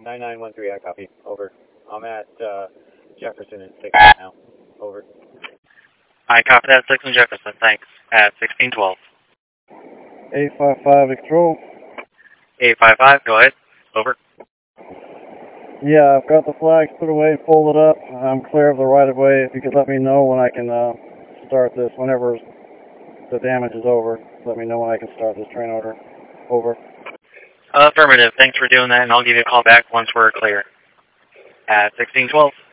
9913, I copy. Over. I'm at Jefferson and 6 now. Over. I copy that, 6 and Jefferson, thanks. At 1612. 855 control. 855, go ahead. Over. Yeah, I've got the flags put away, folded up. I'm clear of the right-of-way. If you could let me know when I can start this, whenever the damage is over. Let me know when I can start this train order. Over. Affirmative. Thanks for doing that, and I'll give you a call back once we're clear. At 1612.